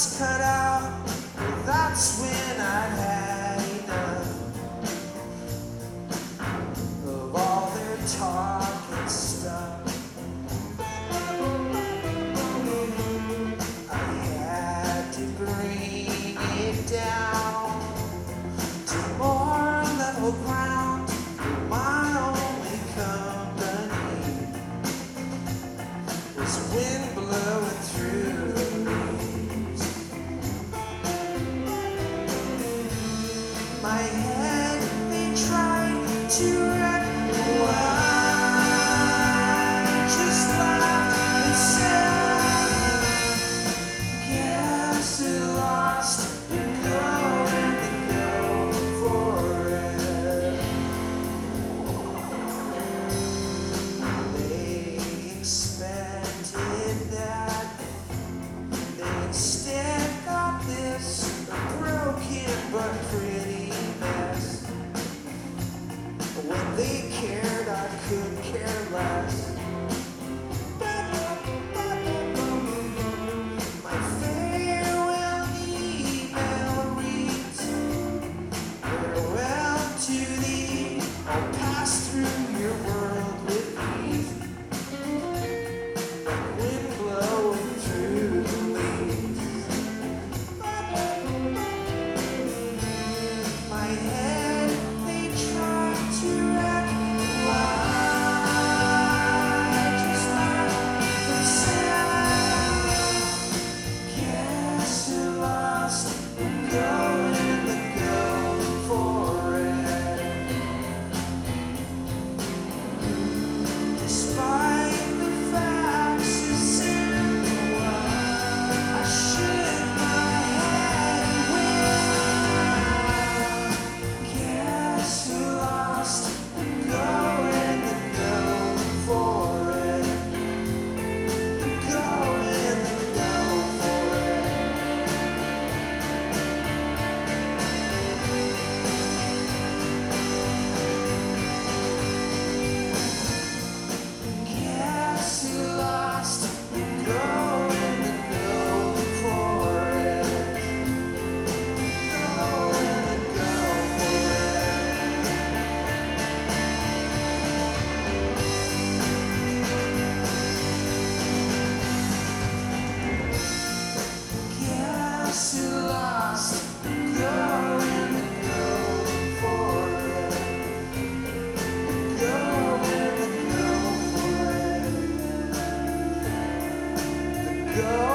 was cut out, well, that's when I'd had enough of all their talk and stuff. I had to bring it down to more level ground. My only company was wind blowing through the leaves. My head, they tried to wreck while I just laughed and said, guess it lost and going to go for it. They expected that, they instead got this broken but pretty mess. When they cared, I could care less. My farewell email reads, farewell to thee, I'll pass through your world with ease. Like wind blowing through the leaves. My head, they tried to wreck while I just laughed and said, guess you lost and going to go for it. Despite the facts, it's in the wild, I shook my head and went, guess you lost and going to go for it. Going to go for it. Guess you lost and going to go for it. Going to go for it. Guess you lost and going to go for it. Going to go for it. Go